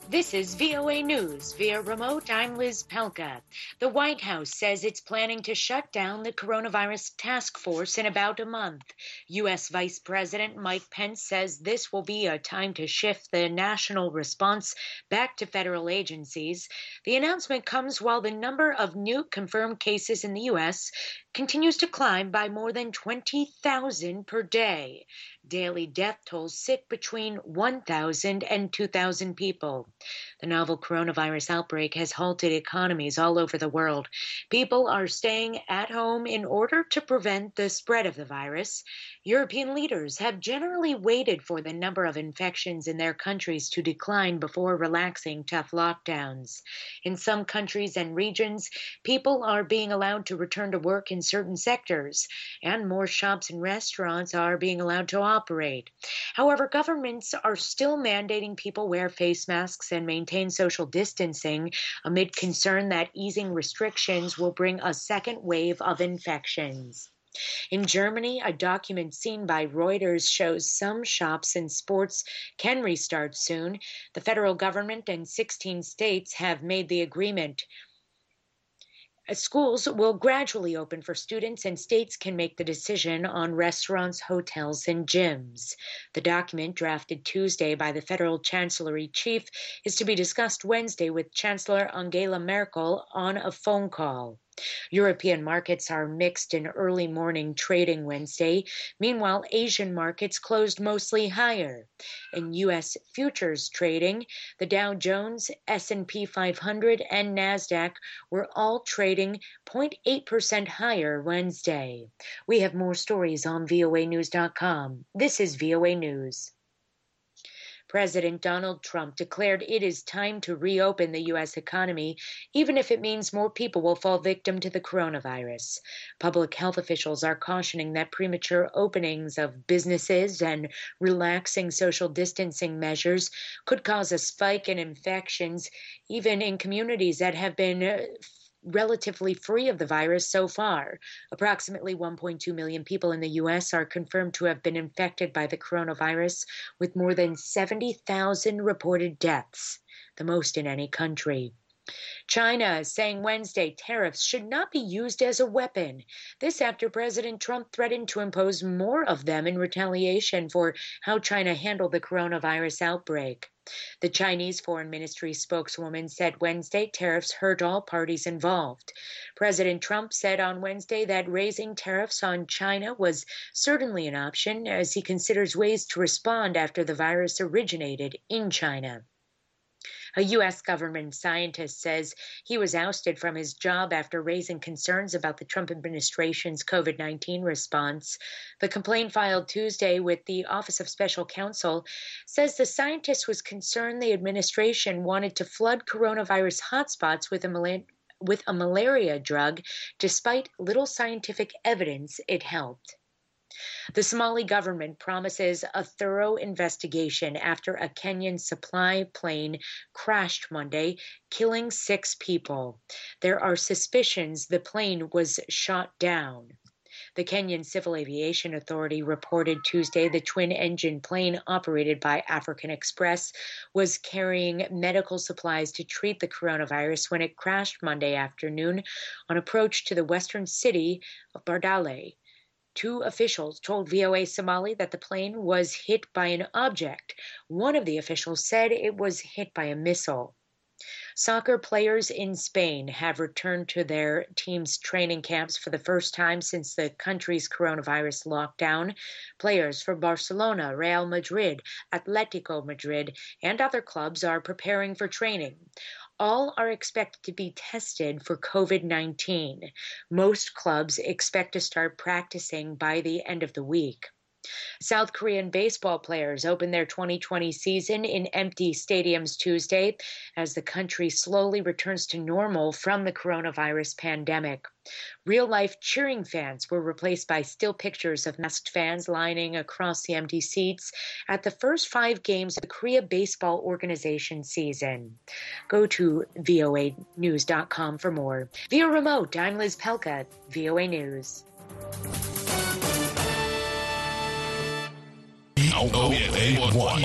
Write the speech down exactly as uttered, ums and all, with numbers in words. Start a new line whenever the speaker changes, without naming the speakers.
This is V O A News. Via remote, I'm Liz Pelka. The White House says it's planning to shut down the coronavirus task force in about a month. U S. Vice President Mike Pence says this will be a time to shift the national response back to federal agencies. The announcement comes while the number of new confirmed cases in the U S continues to climb by more than twenty thousand per day. Daily death tolls sit between one thousand and two thousand people. The novel coronavirus outbreak has halted economies all over the world. People are staying at home in order to prevent the spread of the virus. European leaders have generally waited for the number of infections in their countries to decline before relaxing tough lockdowns. In some countries and regions, people are being allowed to return to work in certain sectors, and more shops and restaurants are being allowed to operate. However, governments are still mandating people wear face masks and maintain social distancing amid concern that easing restrictions will bring a second wave of infections. In Germany, a document seen by Reuters shows some shops and sports can restart soon. The federal government and sixteen states have made the agreement. Schools will gradually open for students, and states can make the decision on restaurants, hotels, and gyms. The document, drafted Tuesday by the federal chancellery chief, is to be discussed Wednesday with Chancellor Angela Merkel on a phone call. European markets are mixed in early morning trading Wednesday. Meanwhile, Asian markets closed mostly higher. In U S futures trading, the Dow Jones, S and P five hundred, and NASDAQ were all trading zero point eight percent higher Wednesday. We have more stories on V O A news dot com. This is V O A News. President Donald Trump declared it is time to reopen the U S economy, even if it means more people will fall victim to the coronavirus. Public health officials are cautioning that premature openings of businesses and relaxing social distancing measures could cause a spike in infections, even in communities that have been uh, relatively free of the virus so far. Approximately one point two million people in the U S are confirmed to have been infected by the coronavirus, with more than seventy thousand reported deaths, the most in any country. China is saying Wednesday tariffs should not be used as a weapon. This after President Trump threatened to impose more of them in retaliation for how China handled the coronavirus outbreak. The Chinese Foreign Ministry spokeswoman said Wednesday tariffs hurt all parties involved. President Trump said on Wednesday that raising tariffs on China was certainly an option as he considers ways to respond after the virus originated in China. A U S government scientist says he was ousted from his job after raising concerns about the Trump administration's COVID nineteen response. The complaint filed Tuesday with the Office of Special Counsel says the scientist was concerned the administration wanted to flood coronavirus hotspots with a mal- with a malaria drug, despite little scientific evidence it helped. The Somali government promises a thorough investigation after a Kenyan supply plane crashed Monday, killing six people. There are suspicions the plane was shot down. The Kenyan Civil Aviation Authority reported Tuesday the twin-engine plane operated by African Express was carrying medical supplies to treat the coronavirus when it crashed Monday afternoon on approach to the western city of Bardale. Two officials told V O A Somali that the plane was hit by an object. One of the officials said it was hit by a missile. Soccer players in Spain have returned to their team's training camps for the first time since the country's coronavirus lockdown. Players for Barcelona, Real Madrid, Atletico Madrid, and other clubs are preparing for training. All are expected to be tested for COVID nineteen. Most clubs expect to start practicing by the end of the week. South Korean baseball players opened their twenty twenty season in empty stadiums Tuesday as the country slowly returns to normal from the coronavirus pandemic. Real-life cheering fans were replaced by still pictures of masked fans lining across the empty seats at the first five games of the Korea Baseball Organization season. Go to V O A news dot com for more. Via remote, I'm Liz Pelka, V O A News.
V O A one.